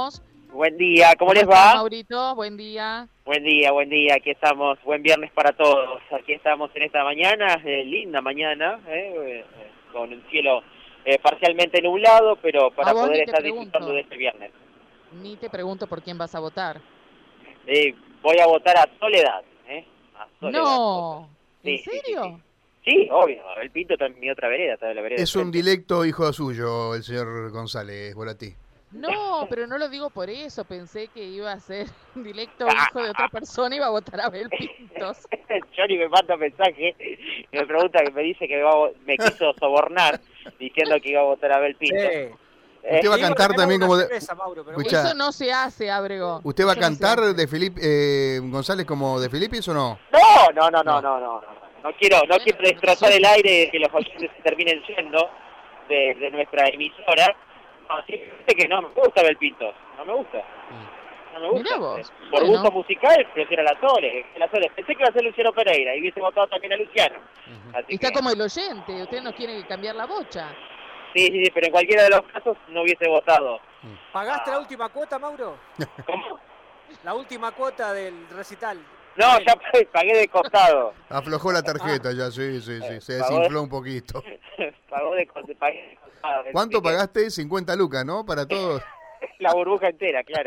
estamos. Buen día, ¿cómo les estás, va? Maurito? Buen día. Buen día, aquí estamos. Buen viernes para todos. Aquí estamos en esta mañana, linda mañana, con el cielo parcialmente nublado, pero para A vos poder ni te estar disfrutando pregunto. de este viernes. Ni te pregunto por quién vas a votar. Voy a votar a Soledad, a Soledad. No, ¿en Sí. serio? Sí, obvio, el Pinto está en mi otra vereda, está en la vereda. Es un directo hijo suyo, el señor González Bolatí. No, pero no lo digo por eso. Pensé que iba a ser un directo hijo de otra persona y iba a votar a Abel Pintos. Johnny me manda mensaje y me pregunta, que me dice que me quiso sobornar diciendo que iba a votar a Abel Pinto. Sí. Usted va a cantar también como de... Mauro, pero Escuchá. Eso no se hace, Ábrego. ¿Usted va a Eso no se cantar hace. de Felipe González como de Filipis o no? No. No quiero destrozar el aire que los oyentes se terminen yendo de nuestra emisora. No, simplemente que no me gusta Abel Pinto. No me gusta. Mirá vos. Por Bueno. gusto musical, prefiero a la Sole. Pensé que iba a ser Luciano Pereira y hubiese votado también a Luciano. Así Está que, como el oyente. Usted no quiere cambiar la bocha. sí, pero en cualquiera de los casos no hubiese votado. ¿Pagaste la última cuota, Mauro? ¿Cómo? La última cuota del recital. No, ya pagué de costado. Aflojó la tarjeta ya, sí. Se Pagó desinfló un poquito. Pagué de costado. ¿Cuánto pagaste? 50 lucas, ¿no? Para todos. La burbuja entera, claro.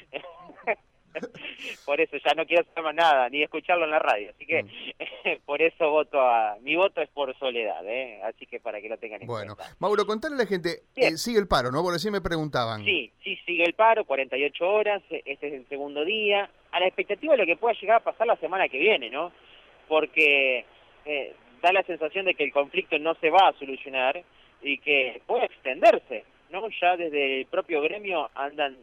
Por eso ya no quiero saber más nada, ni escucharlo en la radio. Así que por eso mi voto es por Soledad, así que para que lo tengan en Bueno, cuenta. Mauro, contarle a la gente, Bien. sigue el paro, ¿no? Por así me preguntaban. Sí, sigue el paro, 48 horas, este es el segundo día, a la expectativa de lo que pueda llegar a pasar la semana que viene, ¿no? Porque da la sensación de que el conflicto no se va a solucionar y que puede extenderse, ¿no? Ya desde el propio gremio andan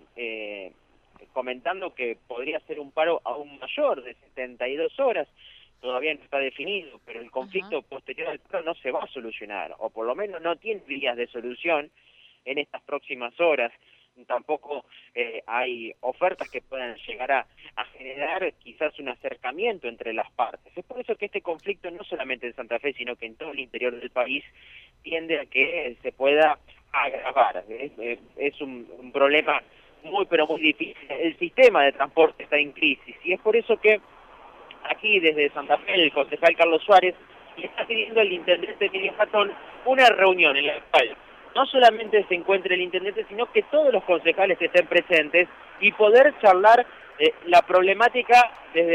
comentando que podría ser un paro aún mayor, de 72 horas, todavía no está definido, pero el conflicto posterior al paro no se va a solucionar, o por lo menos no tiene vías de solución en estas próximas horas. Tampoco hay ofertas que puedan llegar a generar quizás un acercamiento entre las partes. Es por eso que este conflicto, no solamente en Santa Fe, sino que en todo el interior del país, tiende a que se pueda agravar. Es un problema muy, pero muy difícil. El sistema de transporte está en crisis, y es por eso que aquí desde Santa Fe el concejal Carlos Suárez le está pidiendo al intendente Emilio Jatón una reunión en la cual no solamente se encuentre el intendente, sino que todos los concejales estén presentes y poder charlar la problemática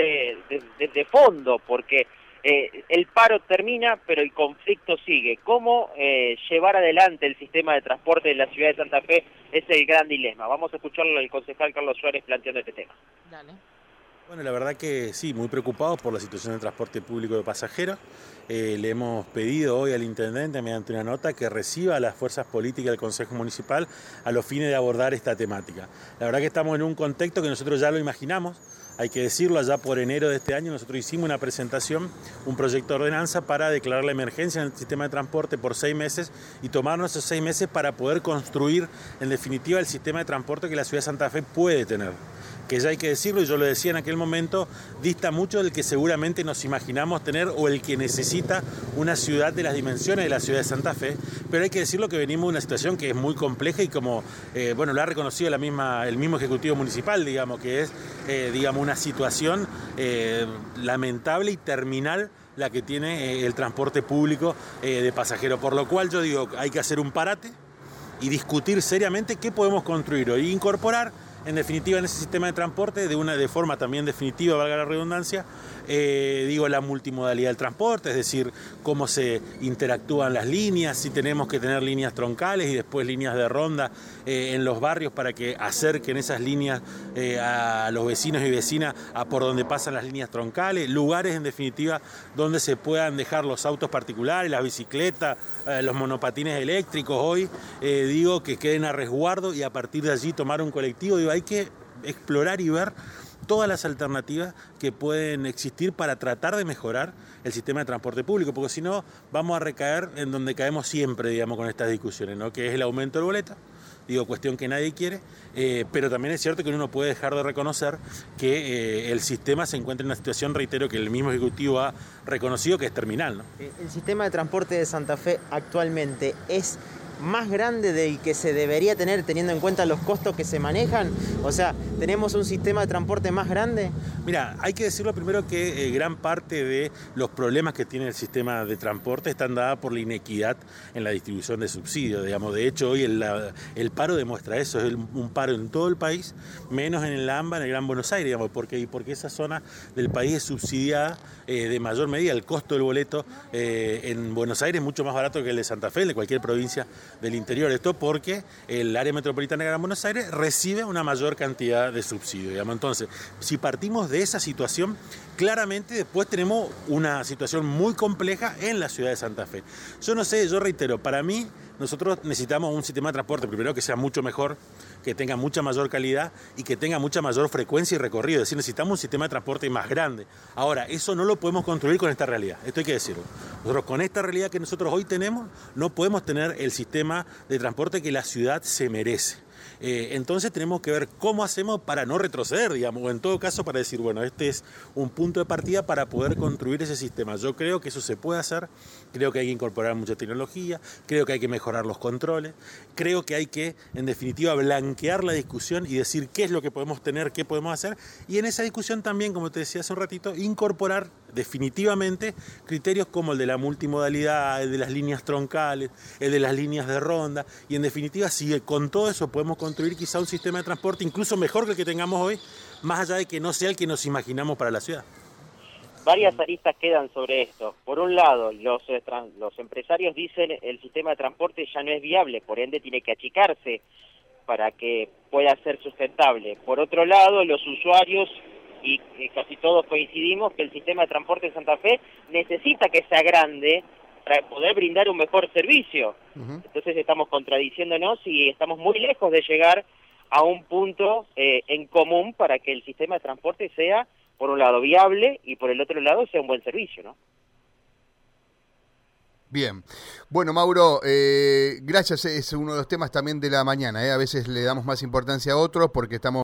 desde fondo, porque el paro termina, pero el conflicto sigue. ¿Cómo llevar adelante el sistema de transporte de la ciudad de Santa Fe? Es el gran dilema. Vamos a escucharlo al concejal Carlos Suárez planteando este tema. Dale. Bueno, la verdad que sí, muy preocupados por la situación del transporte público de pasajeros. Le hemos pedido hoy al intendente, mediante una nota, que reciba a las fuerzas políticas del Consejo Municipal a los fines de abordar esta temática. La verdad que estamos en un contexto que nosotros ya lo imaginamos. Hay que decirlo, allá por enero de este año nosotros hicimos una presentación, un proyecto de ordenanza para declarar la emergencia en el sistema de transporte por 6 meses y tomarnos esos 6 meses para poder construir, en definitiva, el sistema de transporte que la ciudad de Santa Fe puede tener. Que ya hay que decirlo, y yo lo decía en aquel momento, dista mucho del que seguramente nos imaginamos tener o el que necesita una ciudad de las dimensiones de la ciudad de Santa Fe, pero hay que decirlo que venimos de una situación que es muy compleja y como, lo ha reconocido el mismo Ejecutivo Municipal, digamos, que es, una situación lamentable y terminal la que tiene el transporte público de pasajeros, por lo cual yo digo, hay que hacer un parate y discutir seriamente qué podemos construir hoy, incorporar en definitiva en ese sistema de transporte de forma también definitiva, valga la redundancia, la multimodalidad del transporte, es decir, cómo se interactúan las líneas, si tenemos que tener líneas troncales y después líneas de ronda en los barrios para que acerquen esas líneas a los vecinos y vecinas a por donde pasan las líneas troncales, lugares en definitiva donde se puedan dejar los autos particulares, las bicicletas, los monopatines eléctricos hoy, que queden a resguardo y a partir de allí tomar un colectivo. Hay que explorar y ver todas las alternativas que pueden existir para tratar de mejorar el sistema de transporte público, porque si no vamos a recaer en donde caemos siempre, con estas discusiones, ¿no? Que es el aumento del boleto, cuestión que nadie quiere, pero también es cierto que uno no puede dejar de reconocer que el sistema se encuentra en una situación, reitero, que el mismo Ejecutivo ha reconocido que es terminal, ¿no? El sistema de transporte de Santa Fe actualmente es más grande del que se debería tener teniendo en cuenta los costos que se manejan? O sea, ¿tenemos un sistema de transporte más grande? Mira, hay que decirlo primero que gran parte de los problemas que tiene el sistema de transporte están dadas por la inequidad en la distribución de subsidios. Digamos, de hecho, hoy el paro demuestra eso, es un paro en todo el país, menos en el AMBA, en el Gran Buenos Aires, digamos, porque esa zona del país es subsidiada de mayor medida. El costo del boleto en Buenos Aires es mucho más barato que el de Santa Fe, el de cualquier provincia del interior. Esto porque el área metropolitana de Gran Buenos Aires recibe una mayor cantidad de subsidios, digamos. Entonces, si partimos de esa situación, claramente después tenemos una situación muy compleja en la ciudad de Santa Fe. Yo no sé, yo reitero, para mí nosotros necesitamos un sistema de transporte, primero que sea mucho mejor, que tenga mucha mayor calidad y que tenga mucha mayor frecuencia y recorrido. Es decir, necesitamos un sistema de transporte más grande. Ahora, eso no lo podemos construir con esta realidad, esto hay que decirlo. Nosotros con esta realidad que nosotros hoy tenemos, no podemos tener el sistema de transporte que la ciudad se merece. Entonces tenemos que ver cómo hacemos para no retroceder, digamos, o en todo caso para decir, bueno, este es un punto de partida para poder construir ese sistema. Yo creo que eso se puede hacer, creo que hay que incorporar mucha tecnología, creo que hay que mejorar los controles, creo que hay que, en definitiva, blanquear la discusión y decir qué es lo que podemos tener, qué podemos hacer, y en esa discusión también, como te decía hace un ratito, incorporar definitivamente criterios como el de la multimodalidad, el de las líneas troncales, el de las líneas de ronda, y en definitiva, si con todo eso podemos construir quizá un sistema de transporte incluso mejor que el que tengamos hoy, más allá de que no sea el que nos imaginamos para la ciudad. Varias aristas quedan sobre esto. Por un lado, los empresarios dicen el sistema de transporte ya no es viable, por ende tiene que achicarse para que pueda ser sustentable. Por otro lado, los usuarios, y casi todos coincidimos, que el sistema de transporte en Santa Fe necesita que sea grande para poder brindar un mejor servicio. Entonces estamos contradiciéndonos y estamos muy lejos de llegar a un punto en común para que el sistema de transporte sea, por un lado, viable y por el otro lado sea un buen servicio, ¿no? Bien. Bueno, Mauro, gracias. Es uno de los temas también de la mañana. A veces le damos más importancia a otros porque estamos